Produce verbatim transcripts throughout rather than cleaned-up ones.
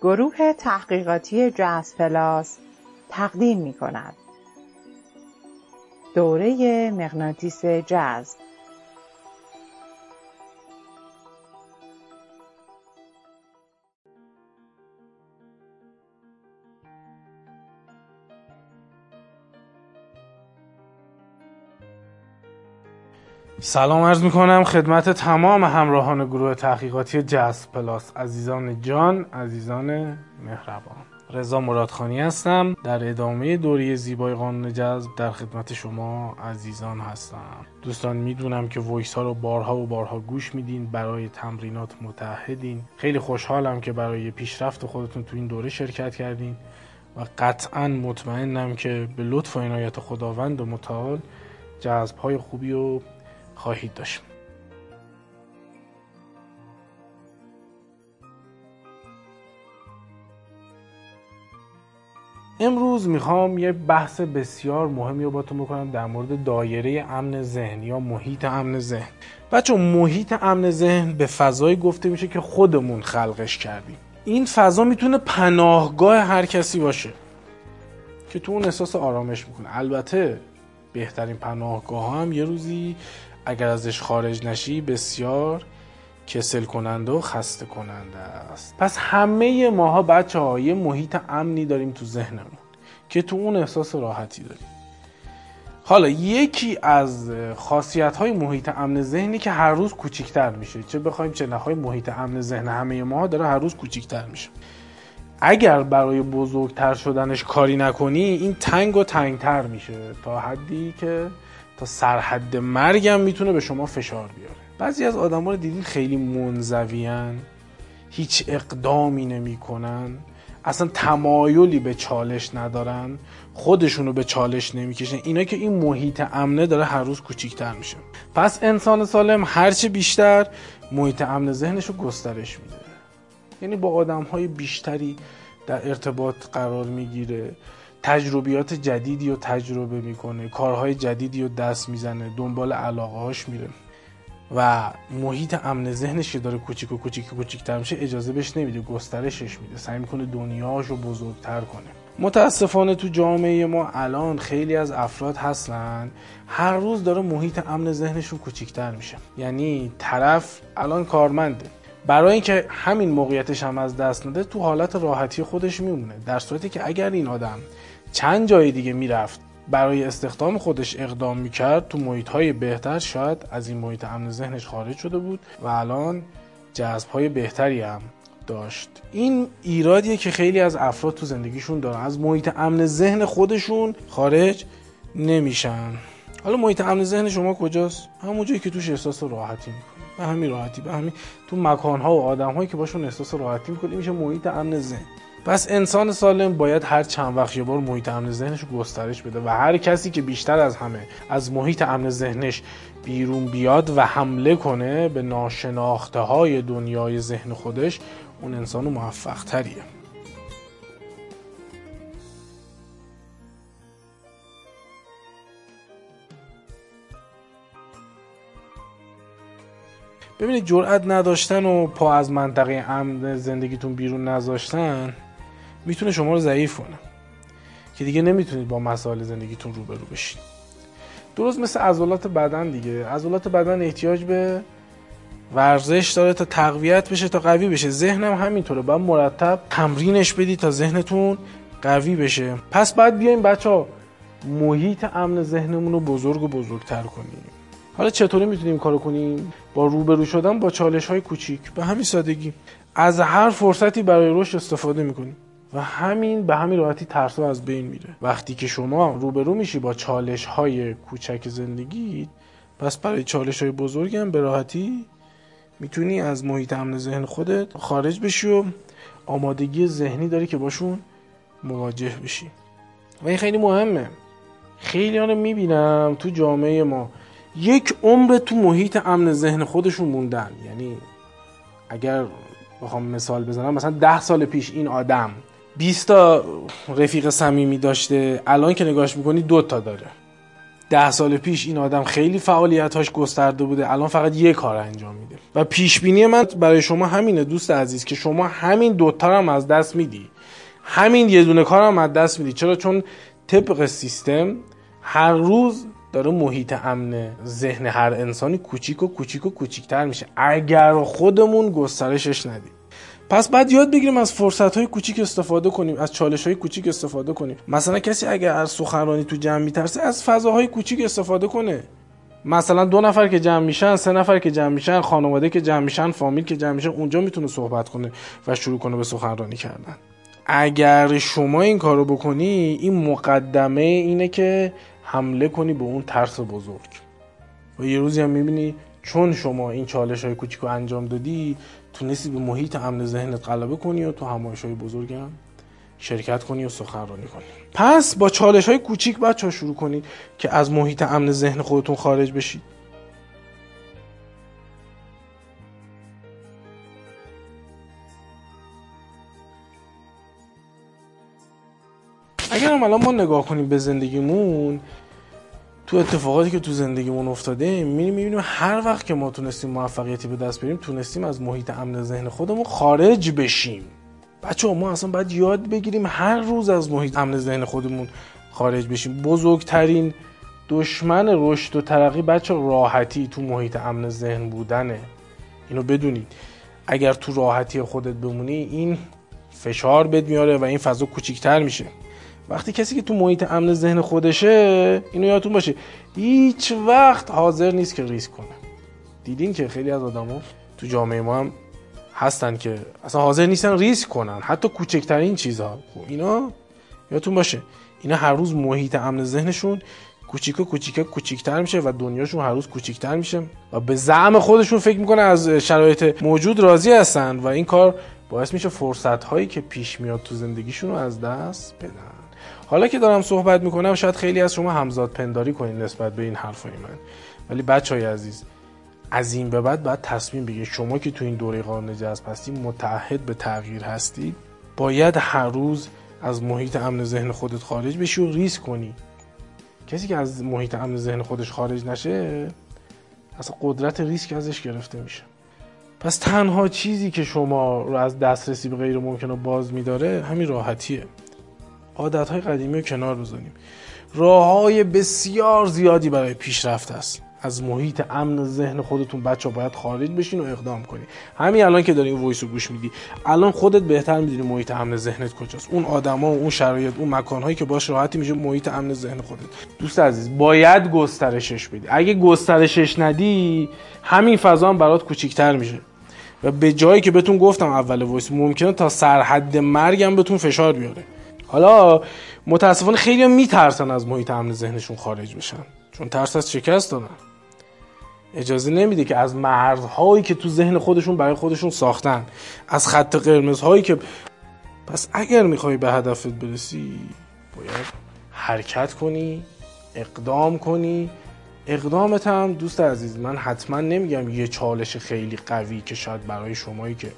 گروه تحقیقاتی جاز پلاس تقدیم می کند. دوره مغناطیس جاز. سلام عرض میکنم خدمت تمام همراهان گروه تحقیقاتی جاز پلاس. عزیزان جان، عزیزان مهربان، رضا مرادخانی هستم. در ادامه دوره زیبای قانون جذب در خدمت شما عزیزان هستم. دوستان میدونم که وایس ها رو بارها و بارها گوش میدین، برای تمرینات متعهدین. خیلی خوشحالم که برای پیشرفت خودتون تو این دوره شرکت کردین و قطعا مطمئنم که به لطف و عنایت خداوند و متعال جذب های خوبی و خواهید داشت. امروز میخوام یه بحث بسیار مهمی رو باتون بکنم در مورد دایره امن ذهن یا محیط امن ذهن. بچه محیط امن ذهن به فضایی گفته میشه که خودمون خلقش کردیم. این فضا میتونه پناهگاه هر کسی باشه که تو اون احساس آرامش میکنه. البته بهترین پناهگاه هم یه روزی اگر ازش خارج نشی بسیار کسل کننده و خسته کننده است. پس همه ماها بچه ها یه محیط امنی داریم تو ذهنمون که تو اون احساس راحتی داریم. حالا یکی از خاصیت های محیط امن ذهنی که هر روز کوچیکتر میشه، چه بخوایم چه نخوایم محیط امن ذهن همه ماها داره هر روز کوچیکتر میشه. اگر برای بزرگتر شدنش کاری نکنی این تنگ و تنگتر میشه تا حدی که تا سرحد مرگم میتونه به شما فشار بیاره. بعضی از آدما رو دیدین خیلی منزویان، هیچ اقدامی نمیکنن، اصلا تمایلی به چالش ندارن، خودشونو به چالش نمیکشن. اینا که این محیط امنه داره هر روز کوچیکتر میشه. پس انسان سالم هرچه بیشتر محیط امن ذهنشو گسترش میده، یعنی با آدمهای بیشتری در ارتباط قرار میگیره، تجربیات جدیدی رو تجربه میکنه، کارهای جدیدی رو دست میزنه، دنبال علاقه هاش میره و محیط امن ذهنش که داره کوچیک و کوچیک و کوچیک‌تر میشه اجازه بهش نمیده، گسترشش میده، سعی میکنه دنیاشو بزرگتر کنه. متاسفانه تو جامعه ما الان خیلی از افراد هستن هر روز داره محیط امن ذهنشون کوچیک‌تر میشه. یعنی طرف الان کارمنده، برای اینکه همین موقعیتش هم از دست نده تو حالت راحتی خودش میمونه، در صورتی که اگر این آدم چند جای دیگه میرفت برای استخدام خودش اقدام میکرد تو محیط‌های بهتر، شاید از این محیط امن ذهنش خارج شده بود و الان جذب‌های بهتری هم داشت. این ایرادیه که خیلی از افراد تو زندگیشون دارن، از محیط امن ذهن خودشون خارج نمیشن. حالا محیط امن ذهن شما کجاست؟ همون جایی که توش احساس راحتی میکنی، به همین راحتی، به همین تو مکان‌ها و آدم‌هایی که باشون احساس راحتی میکنی میشه محیط امن ذهن. پس انسان سالم باید هر چند وقت یه بار محیط امن ذهنش رو گسترش بده و هر کسی که بیشتر از همه از محیط امن ذهنش بیرون بیاد و حمله کنه به ناشناخته های دنیای ذهن خودش، اون انسان موفق تریه. ببینید جرأت نداشتن و پا از منطقه امن زندگیتون بیرون نذاشتن میتونه شما رو ضعیف کنه که دیگه نمیتونید با مسائل زندگیتون روبرو بشید. درست مثل عضلات بدن دیگه، عضلات بدن احتیاج به ورزش داره تا تقویت بشه، تا قوی بشه. ذهنم هم همینطوره، باید مرتب تمرینش بدید تا ذهنتون قوی بشه. پس باید بیایم بچه‌ها محیط امن ذهنمون رو بزرگ و بزرگتر کنیم. حالا چطوری میتونیم کارو کنیم؟ با روبرو شدن با چالش‌های کوچیک، به همین سادگی. از هر فرصتی برای رشد استفاده میکنیم و همین به همین راحتی ترس‌ها از بین میره. وقتی که شما روبرو میشی با چالش‌های کوچک زندگی، پس برای چالش‌های بزرگ هم به راحتی میتونی از محیط امن ذهن خودت خارج بشی و آمادگی ذهنی داری که باشون مواجه بشی. و این خیلی مهمه. خیلی ها رو میبینم تو جامعه ما یک عمر تو محیط امن ذهن خودشون موندن. یعنی اگر بخوام مثال بزنم، مثلا ده سال پیش این آدم بیست تا رفیق صمیمی داشته، الان که نگاهش میکنی دو تا داره. ده سال پیش این آدم خیلی فعالیتاش گسترده بوده، الان فقط یه کار انجام میده. و پیش بینی من برای شما همینه دوست عزیز که شما همین دوتا هم از دست میدی، همین یه دونه کار هم از دست میدی. چرا؟ چون طبق سیستم هر روز داره محیط امن ذهن هر انسانی کوچیک و کوچیک و کوچیک‌تر میشه اگر خودمون گسترشش ندیم. پس بعد یاد بگیریم از فرصت‌های کوچیک استفاده کنیم، از چالش‌های کوچیک استفاده کنیم. مثلا کسی اگر از سخنرانی تو جمع میترسه، از فضاهای کوچیک استفاده کنه. مثلا دو نفر که جمع میشن، سه نفر که جمع میشن، خانواده که جمع میشن، فامیل که جمع میشن، اونجا میتونه صحبت کنه و شروع کنه به سخنرانی کردن. اگر شما این کارو بکنی، این مقدمه اینه که حمله کنی به اون ترس بزرگ. و یه روزی هم میبینی چون شما این چالش‌های کوچیکو انجام دادی، تونستی به محیط امن ذهنت غلبه کنی و تو همایش‌های بزرگ هم شرکت کنی و سخنرانی کنی. پس با چالش‌های کوچیک بچه‌ها شروع کنید که از محیط امن ذهن خودتون خارج بشید. اگر هم الان ما نگاه کنیم به زندگیمون، تو اتفاقاتی که تو زندگیمون افتاده، می‌بینیم هر وقت که ما تونستیم موفقیتی به دست بیاریم، تونستیم از محیط امن ذهن خودمون خارج بشیم. بچه‌ها ما اصلا باید یاد بگیریم هر روز از محیط امن ذهن خودمون خارج بشیم. بزرگترین دشمن رشد و ترقی بچه‌ها راحتی تو محیط امن ذهن بودنه. اینو بدونید. اگر تو راحتی خودت بمونی، این فشار بهت میاره و این فضا کوچیک‌تر میشه. وقتی کسی که تو محیط امن ذهن خودشه، اینو یادتون باشه، هیچ وقت حاضر نیست که ریسک کنه. دیدین که خیلی از آدما تو جامعه ما هم هستن که اصلا حاضر نیستن ریسک کنن، حتی کوچکترین چیزها. خب اینا یادتون باشه، اینا هر روز محیط امن ذهنشون کوچیک و کوچیک کوچیک‌تر میشه و دنیاشون هر روز کوچیک‌تر میشه و به زعم خودشون فکر میکنه از شرایط موجود راضی هستن و این کار باعث میشه فرصت‌هایی که پیش میاد تو زندگیشون رو از دست بدن. حالا که دارم صحبت میکنم شاید خیلی از شما همزاد پنداری کنین نسبت به این حرفای من، ولی بچهای عزیز، از این به بعد باید تصمیم بگیرید. شما که تو این دوره قانون جذب هستی، متعهد به تغییر هستی، باید هر روز از محیط امن ذهن خودت خارج بشی و ریسک کنی. کسی که از محیط امن ذهن خودش خارج نشه، اصلا قدرت ریسک ازش گرفته میشه. پس تنها چیزی که شما رو از دسترسی به غیر ممکنه باز میداره همین راحتیه. عادت‌های قدیمی رو کنار بذاریم. راه‌های بسیار زیادی برای پیشرفت است. از محیط امن ذهن خودتون بچه‌ها باید خارج بشین و اقدام کنی. همین الان که داری این وایس رو گوش میدی، الان خودت بهتر میدونی محیط امن ذهنت کجاست. اون آدما و اون شرایط، اون مکان‌هایی که باش راحتی میشه محیط امن ذهن خودت. دوست عزیز، باید گسترشش بدی. اگه گسترشش ندی، همین فضا هم برات کوچیک‌تر میشه. و به جایی که بهتون گفتم اول وایس، ممکنه تا سرحد مرگم بهتون فشار بیاره. حالا متاسفانه خیلی‌ها میترسن از محیط امن ذهنشون خارج بشن، چون ترس از شکست دارن. اجازه نمیده که از مرزهایی که تو ذهن خودشون برای خودشون ساختن، از خط قرمزهایی که پس اگر میخوای به هدفت برسی، باید حرکت کنی، اقدام کنی. اقدامت هم دوست عزیز، من حتما نمیگم یه چالش خیلی قوی که شاید برای شمایی که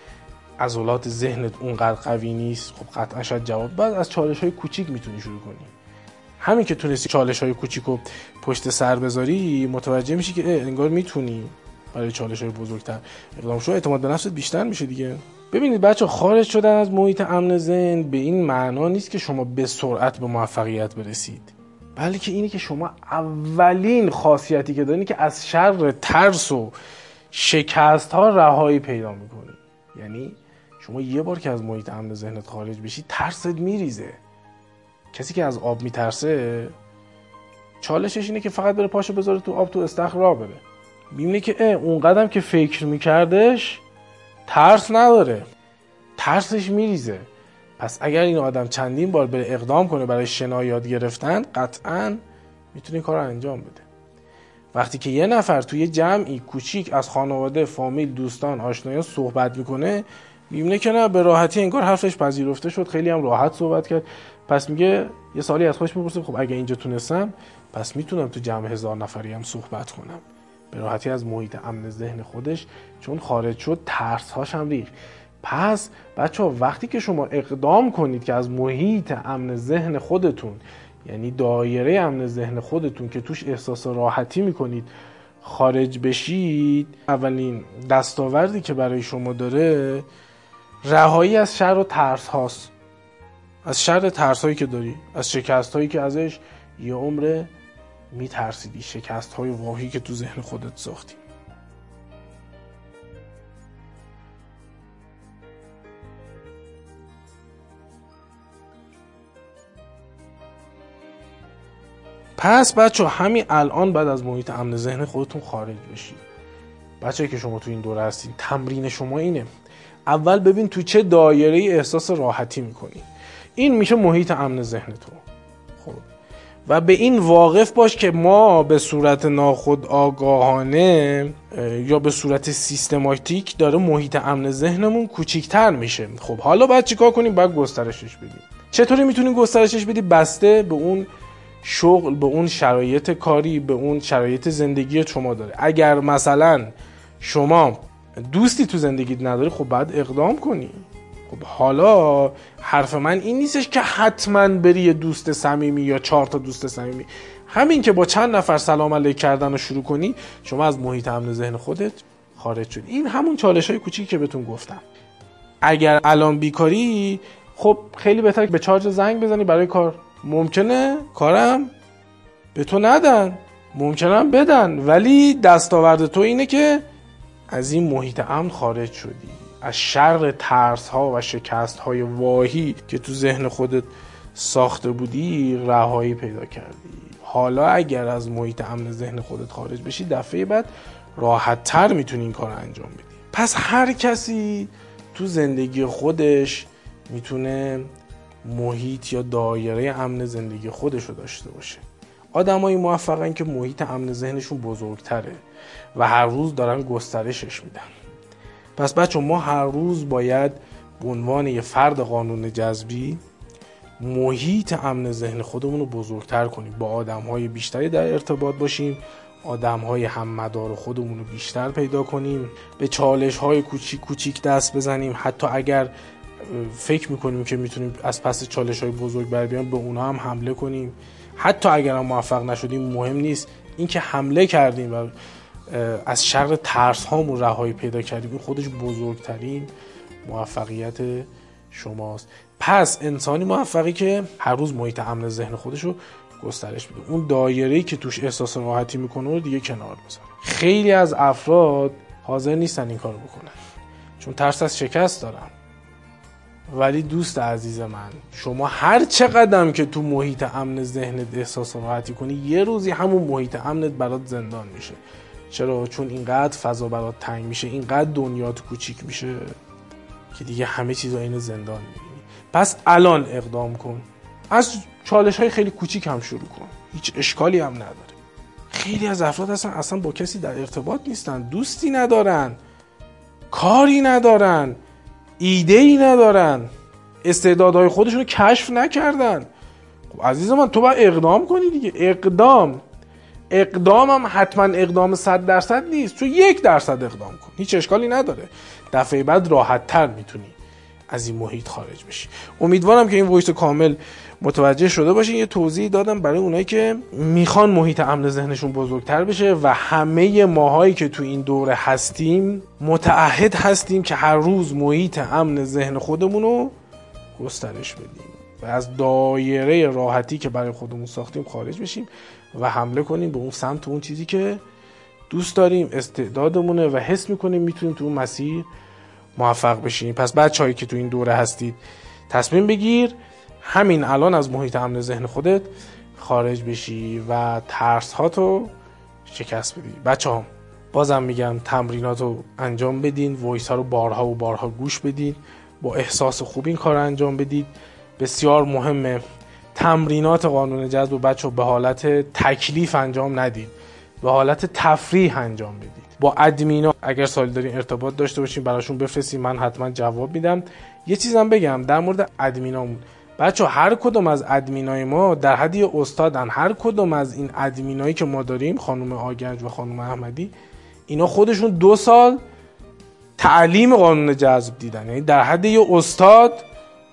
عضلات ذهنت اونقدر قوی نیست، خب قطعا شاید جواب بعد از چالش‌های کوچیک میتونی شروع کنی. همین که تونستی چالش‌های کوچیکو پشت سر بذاری، متوجه میشی که انگار میتونی برای چالش‌های بزرگتر اقدام شو، اعتماد به نفست بیشتر میشه دیگه. ببینید بچه، خارج شدن از محیط امن ذهن به این معنا نیست که شما به سرعت به موفقیت برسید، بلکه اینه که شما اولین خاصیتی که دارین که از شر ترس و شکست‌ها رهایی پیدا می‌کنی. یعنی شما یه بار که از محیط امن ذهنت خارج بشی، ترست میریزه. کسی که از آب میترسه، چالشش اینه که فقط بره پاشو بذاره تو آب، تو استخر راه بره. میبینه که اون قدم که فکر میکردش ترس نداره، ترسش میریزه. پس اگر این آدم چندین بار بره اقدام کنه برای شنا یاد گرفتن، قطعاً میتونه کار رو انجام بده. وقتی که یه نفر توی جمعی کوچیک از خانواده، فامیل، دوستان، آشنایان صحبت میکنه، میبینه که نه، به راحتی انگار حرفش پذیرفته شد، خیلی هم راحت صحبت کرد. پس میگه، یه سوالی از خودش میپرسه، خب اگه اینجا تونستم، پس میتونم تو جمع هزار نفری هم صحبت کنم. به راحتی از محیط امن ذهن خودش چون خارج شد، ترس‌هاش هم ریخت. پس بچه‌ها، وقتی که شما اقدام کنید که از محیط امن ذهن خودتون یعنی دایره امن ذهن خودتون که توش احساس راحتی میکنید خارج بشید، اولین دستاوردی که برای شما داره رهایی از شر و ترس هاست. از شر ترس هایی که داری، از شکست هایی که ازش یه عمر میترسیدی، شکست های واهی که تو ذهن خودت ساختی. پس بچه همین الان بعد از محیط امن ذهن خودتون خارج بشید. بچه که شما تو این دوره هستین، تمرین شما اینه اول ببین تو چه دایره احساس راحتی میکنی. این میشه محیط امن ذهن تو. خب و به این واقف باش که ما به صورت ناخودآگاهانه یا به صورت سیستماتیک داره محیط امن ذهنمون کوچیک‌تر میشه. خب حالا باید چیکار کنیم؟ باید گسترشش بدیم. چطوری میتونیم گسترشش بدیم؟ بسته به اون شغل، به اون شرایط کاری، به اون شرایط زندگی شما داره. اگر مثلا شما دوستی تو زندگیت نداری، خب باید اقدام کنی. خب حالا حرف من این نیستش که حتما بری یه دوست صمیمی یا چهار تا دوست صمیمی. همین که با چند نفر سلام علیک کردن رو شروع کنی، شما از محیط امن ذهن خودت خارج شدی. این همون چالش‌های کوچیکی که بهتون گفتم. اگر الان بیکاری، خب خیلی بهتره به چارج زنگ بزنی برای کار. ممکنه کارم به تو ندن، ممکنه بدن، ولی دستاورد تو اینه که از این محیط امن خارج شدی، از شر ترس ها و شکست های واهی که تو ذهن خودت ساخته بودی رهایی پیدا کردی. حالا اگر از محیط امن ذهن خودت خارج بشی، دفعه بعد راحت تر میتونی این کار انجام بدی. پس هر کسی تو زندگی خودش میتونه محیط یا دایره امن زندگی خودش رو داشته باشه. آدمای موفقن که محیط امن ذهنشون بزرگتره و هر روز دارن گسترشش میدن. پس بچه ما هر روز باید به عنوان یه فرد قانون جذبی محیط امن ذهن خودمون رو بزرگتر کنیم، با آدم‌های بیشتری در ارتباط باشیم، آدم‌های هم مدار خودمون رو بیشتر پیدا کنیم، به چالش‌های کوچیک کوچیک دست بزنیم. حتی اگر فکر میکنیم که میتونیم از پس چالش‌های بزرگ بر بیایم، به اونها هم حمله کنیم. حتی اگر هم موفق نشدیم مهم نیست، این که حمله کردیم و از شر ترس هامون رهایی پیدا کردیم، این خودش بزرگترین موفقیت شماست. پس انسانی موفقی که هر روز محیط امن ذهن خودش رو گسترش بده، اون دایره‌ای که توش احساس راحتی میکنه رو دیگه کنار بذاره. خیلی از افراد حاضر نیستن این کارو بکنن چون ترس از شکست دارن. ولی دوست عزیز من، شما هر چقدر که تو محیط امن ذهنت احساس راحتی کنی، یه روزی همون محیط امنت برات زندان میشه. چرا؟ چون اینقدر فضا برات تنگ میشه، اینقدر دنیات کوچیک میشه که دیگه همه چیزا اینو زندان میبینی. پس الان اقدام کن، از چالش های خیلی کوچیک هم شروع کن، هیچ اشکالی هم نداره. خیلی از افراد اصلا اصلا با کسی در ارتباط نیستن، دوستی ندارن، کاری ندارن، ایده‌ای ندارن، استعدادهای خودشونو کشف نکردن. خب عزیز من، تو باید اقدام کنی دیگه. اقدام اقدام هم حتما اقدام صد درصد نیست، تو یک درصد اقدام کن، هیچ اشکالی نداره. دفعه بعد راحت تر میتونی از این محیط خارج بشی. امیدوارم که این وایس کامل متوجه شده باشین. یه توضیح دادم برای اونایی که میخوان محیط امن ذهنشون بزرگتر بشه و همه ماهایی که تو این دوره هستیم متعهد هستیم که هر روز محیط امن ذهن خودمون رو گسترش بدیم و از دایره راحتی که برای خودمون ساختیم خارج بشیم و حمله کنیم به اون سمت، اون چیزی که دوست داریم، استعدادمونه و حس میکنیم میتونیم تو اون مسیر موفق بشیم. پس بچه‌هایی که تو این دوره هستید تصمیم بگیر همین الان از محیط امن ذهن خودت خارج بشی و ترس هاتو شکست بدی. بچه‌ها بازم میگم تمریناتو انجام بدین، وایس ها رو بارها و بارها گوش بدین، با احساس خوب این کار انجام بدید. بسیار مهمه تمرینات قانون جذب و بچه‌ها به حالت تکلیف انجام ندید، به حالت تفریح انجام بدید. با ادمینا اگر سوالی دارین ارتباط داشته باشین براشون بفرستین، من حتما جواب میدم. یه چیزم بگم در مورد ادمینامون، بچه‌ها هر کدوم از ادمینای ما در حد یه استادن. هر کدوم از این ادمینایی که ما داریم، خانم آگنج و خانم احمدی، اینا خودشون دو سال تعلیم قانون جذب دیدن، یعنی در حد یه استاد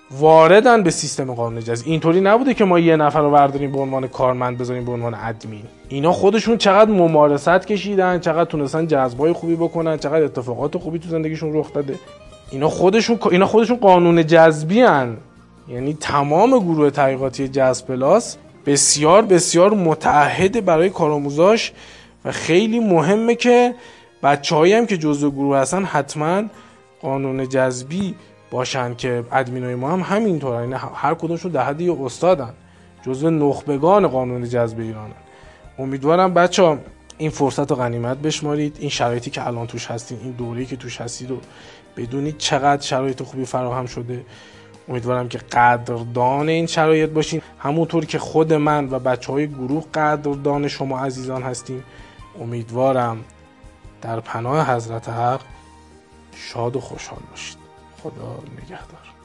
واردن به سیستم قانون جذب. اینطوری نبوده که ما یه نفر رو برداریم به عنوان کارمند بذاریم به عنوان ادمین. اینا خودشون چقدر ممارست کشیدن، چقدر تونستن جذبای خوبی بکنن، چقدر اتفاقات خوبی تو زندگیشون رخ داده. اینا خودشون اینا خودشون قانون جذبی ان. یعنی تمام گروه تحقیقاتی جذب پلاس بسیار بسیار متعهد برای کارآموزاش و خیلی مهمه که بچه‌هایی هم که جزء گروه هستن حتما قانون جذبی باشن که ادمینای ما هم همینطورن. یعنی هر کدومشون در حد یه استادن، جزء نخبگان قانون جذب ایرانن. امیدوارم بچه‌ها این فرصت رو غنیمت بشمارید، این شرایطی که الان توش هستین، این دوره‌ای که توش هستید رو بدونید چقدر شرایط خوبی فراهم شده. امیدوارم که قدردان این شرایط باشین، همونطور که خود من و بچه‌های گروه قدردان شما عزیزان هستیم. امیدوارم در پناه حضرت حق شاد و خوشحال باشید. خدا نگهدار.